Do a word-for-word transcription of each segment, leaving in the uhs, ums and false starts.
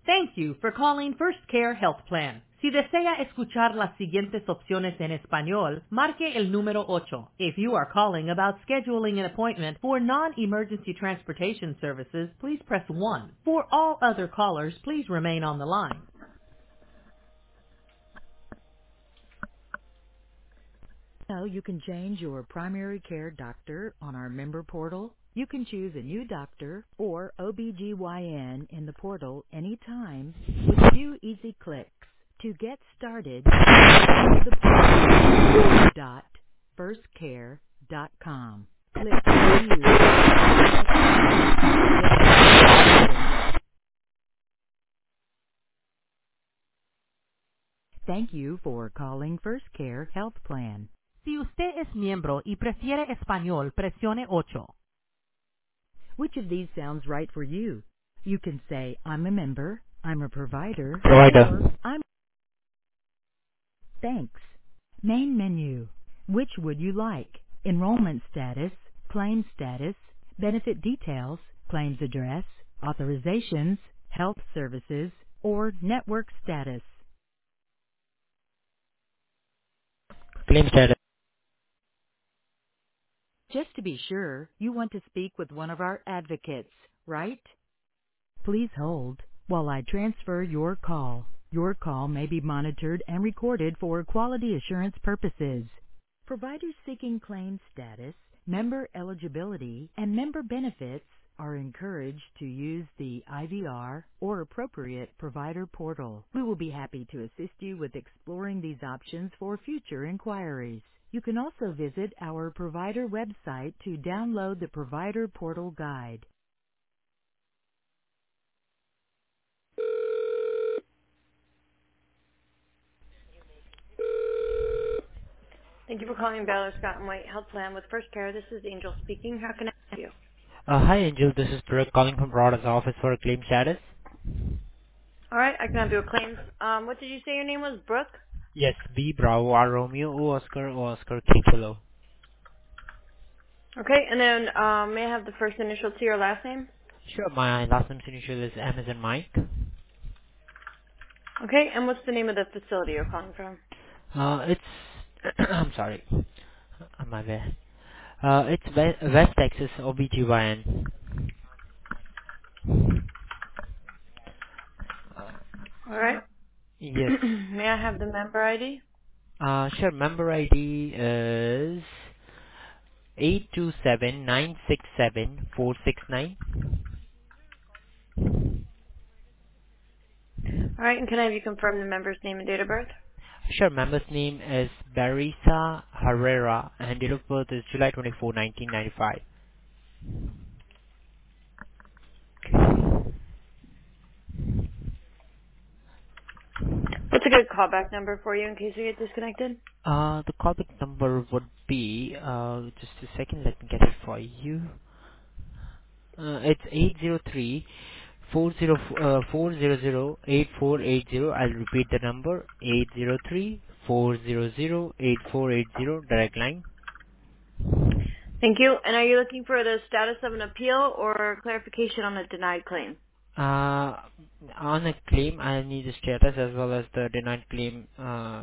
Thank you for calling First Care Health Plan. Si desea escuchar las siguientes opciones en español, marque el número ocho. If you are calling about scheduling an appointment for non-emergency transportation services, please press one. For all other callers, please remain on the line. Now you can change your primary care doctor on our member portal. You can choose a new doctor or O B G Y N in the portal anytime with a few easy clicks. To get started, go to the portal dot firstcare dot com. Click View. Thank you for calling First Care Health Plan. Si usted es miembro y prefiere español, presione ocho. Which of these sounds right for you? You can say, I'm a member, I'm a provider, Provider. or I'm... Thanks. Main menu. Which would you like? Enrollment status, claim status, benefit details, claims address, authorizations, health services, or network status. Claim status. Just to be sure, you want to speak with one of our advocates, right? Please hold while I transfer your call. Your call may be monitored and recorded for quality assurance purposes. Providers seeking claim status, member eligibility, and member benefits are encouraged to use the I V R or appropriate provider portal. We will be happy to assist you with exploring these options for future inquiries. You can also visit our provider website to download the provider portal guide. Thank you for calling Baylor Scott and White Health Plan with First Care. This is Angel speaking. How can I help you? Uh, hi, Angel. This is Brooke calling from Broad's office for a claim status. All right, I can help you with claims. Um, what did you say your name was? Brooke? Yes, B Bravo R Romeo O Oscar O Oscar K Kilo. Okay, and then um, may I have the first initial to your last name? Sure. My last name's initial is M as in Mike. Okay, and what's the name of the facility you're calling from? Uh, it's I'm sorry. I'm my bad. Uh, it's West, West Texas O B G Y N. All right. Yes. May I have the member I D? Uh, sure. Member I D is eight two seven nine six seven four six nine. All right, and can I have you confirm the member's name and date of birth? Sure, member's name is Barisa Herrera and date of birth is July twenty-fourth, nineteen ninety-five. What's a good callback number for you in case we get disconnected? Uh, the callback number would be, uh, just a second, let me get it for you. Uh, it's eight zero three four zero uh, four zero zero eight four eight zero. I'll repeat the number, eight zero three four zero zero eight four eight zero, direct line. Thank you. And are you looking for the status of an appeal or clarification on a denied claim? Uh, on a claim, I need the status as well as the denied claim, uh,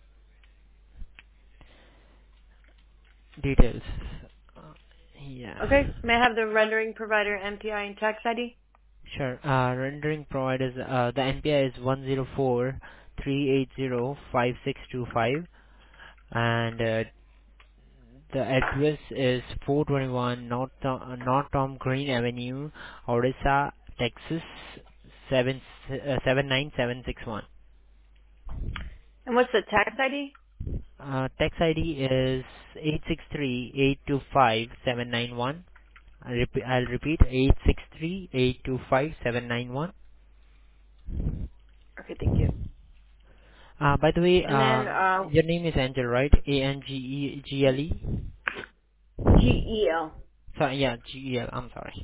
details. Uh, yeah. Okay. May I have the rendering provider M P I and tax I D? Sure. Uh, rendering providers, uh, the N P I is one zero four three eight zero five six two five, and uh, the address is four twenty-one North Tom, uh, North Tom Green Avenue, Odessa, Texas seven uh, seven nine seven six one. And what's the tax I D? Uh, tax I D is eight six three eight two five seven nine one. I'll repeat, I'll repeat eight six three eight two five seven nine one. Okay, thank you. Uh, by the way, And then uh, uh, your name is Angel, right? A N G E G L E. G E L. So yeah, G E L. I'm sorry.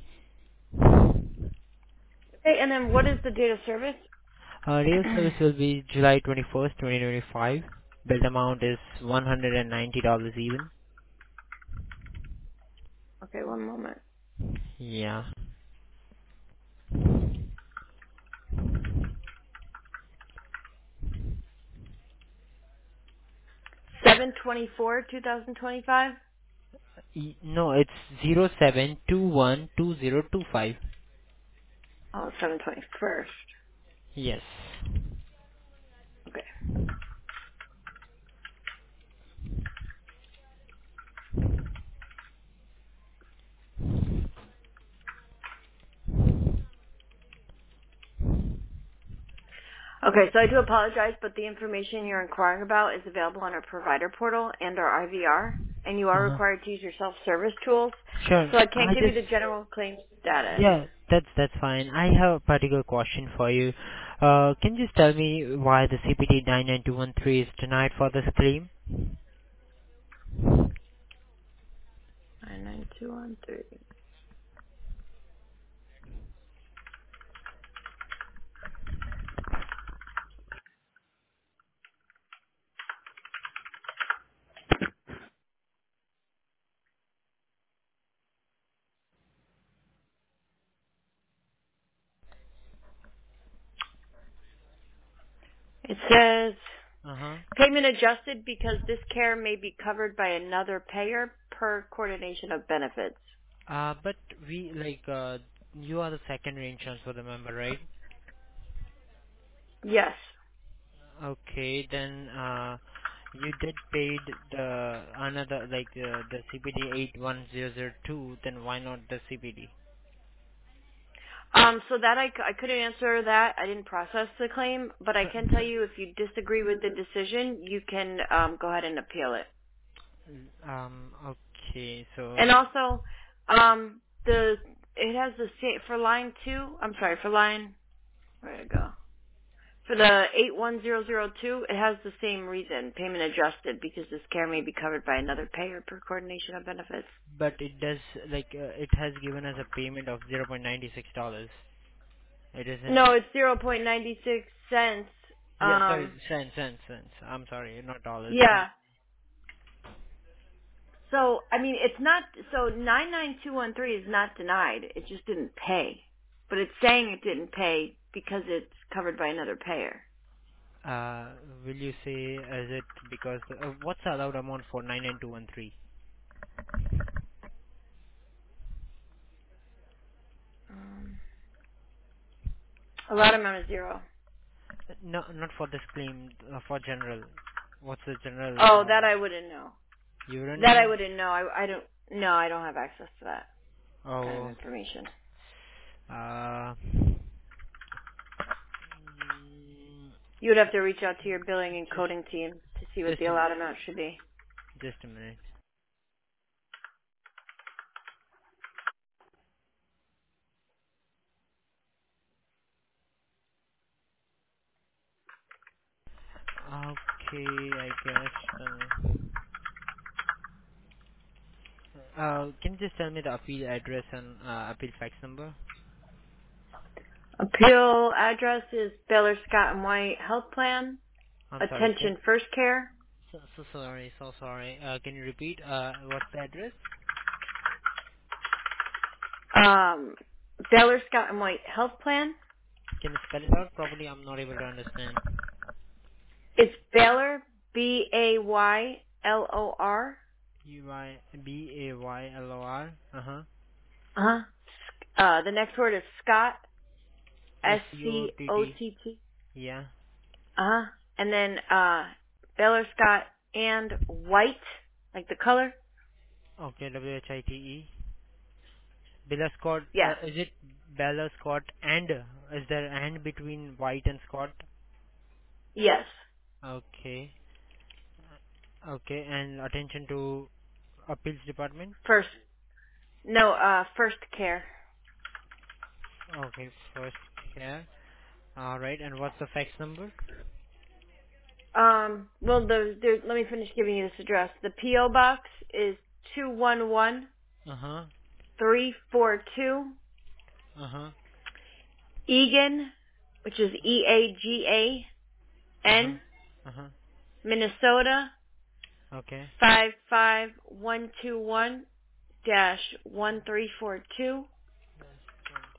Okay, and then what is the date of service? Uh, real service will be July twenty-first, twenty twenty-five. Bill amount is one hundred and ninety dollars even. Okay, one moment. Yeah. seven twenty-four, twenty twenty-five? Y- No, it's zero seven two one two zero two five. Oh, seven twenty-first. Yes. Okay. Okay, so I do apologize, but the information you're inquiring about is available on our provider portal and our I V R, and you are Uh-huh. required to use your self-service tools, Sure. so I I can't give you just the general claims status. Yeah, that's that's fine. I have a particular question for you. Uh, can you just tell me why the C P T nine nine two one three is denied for this claim? nine nine two one three. It says, Uh huh. payment adjusted because this care may be covered by another payer per coordination of benefits. Uh, but we like uh, you are the secondary insurance for the member, right? Yes. Okay, then uh, you did paid the another like uh, the C P D eight one zero zero two. Then why not the C P D? Um, so that I, c- I couldn't answer that. I didn't process the claim, but I can tell you if you disagree with the decision, you can um, go ahead and appeal it. Um. Okay. And So, also, um, the it has the same for line two. I'm sorry, for line where did it go? For the eight one zero zero two, it has the same reason, payment adjusted, because this care may be covered by another payer per coordination of benefits. but it does like uh, it has given us a payment of zero point ninety six dollars. It isn't. No, it's zero point nine six cents. Yeah, sorry, Um, cents, cents, cents. I'm sorry, not dollars. Cents. yeah. So, I mean, it's not, so nine nine two one three is not denied. It just didn't pay. But it's saying it didn't pay because it's covered by another payer. Uh, will you say is it because uh, what's the allowed amount for nine nine two one three? Um, a lot amount is zero. No, not for this claim. Uh, for general. What's the general? Oh, Uh, that I wouldn't know. you don't That I know? wouldn't know. I, I don't, no, I don't have access to that kind of Oh. information. Uh. mm, You would have to reach out to your billing and just, coding team to see what just the a allowed minute. amount should be. Just a minute. Okay, I guess. Uh, uh, can you just tell me the appeal address and uh, appeal fax number? Appeal address is Baylor Scott and White Health Plan. I'm sorry. Can, Attention First Care. so, so sorry. So sorry. Uh, can you repeat? Uh, what's the address? Um, Baylor Scott and White Health Plan. Can you spell it out properly? I'm not able to understand. It's Baylor, B A Y L O R. U Y B A Y L O R. Uh huh. Uh-huh. Uh, the next word is Scott, S S C O C T O T. T T. Yeah. Uh-huh. And then, uh, Baylor Scott and White, like the color. Okay. W H I T E. Bella Scott. Yeah. Uh, is it Bella Scott and is there and between White and Scott? Yes. Okay. Okay. And attention to appeals department. First. No, uh, First Care. Okay. First care. All right. And what's the fax number? Um, well, the, the, let me finish giving you this address. The P O box is two one one Uh huh. three four two Uh huh. Egan, which is E A G A Uh huh. N, Uh huh. Minnesota, Okay. five five one two one dash one three four two.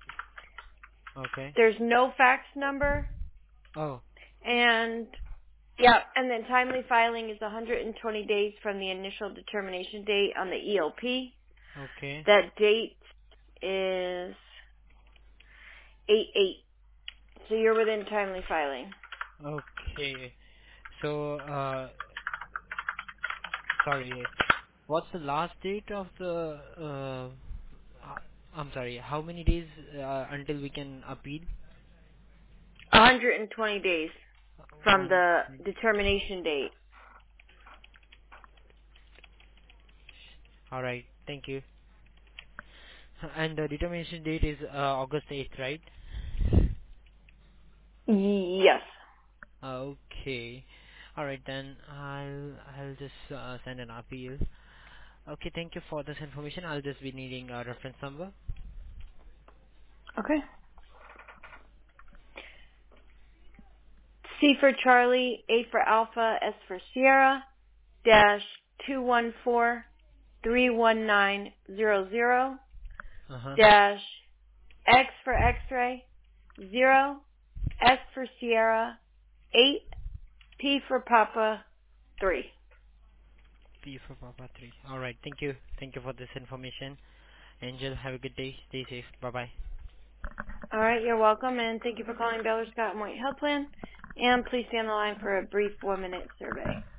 Okay. There's no fax number, Oh. and Yeah, and then timely filing is one hundred twenty days from the initial determination date on the E L P. Okay. That date is eight eight. So you're within timely filing. Okay. So, uh, sorry. What's the last date of the? Uh, uh, I'm sorry. How many days uh, until we can appeal? one hundred twenty days Uh, from One. the determination date. All right. Thank you. And the determination date is uh, August eighth, right? Yes. Okay. All right then. I'll I'll just uh, send an appeal. Okay. Thank you for this information. I'll just be needing a reference number. Okay. C for Charlie, A for Alpha, S for Sierra, dash two one four three one nine zero zero, Uh huh. dash X for X-ray, zero, S for Sierra, eight, P for Papa, three. P for Papa three. All right. Thank you. Thank you for this information. Angel, have a good day. Stay safe. Bye bye. All right, you're welcome, and thank you for calling Baylor Scott and White Health Plan. And please stay on the line for a brief one-minute survey.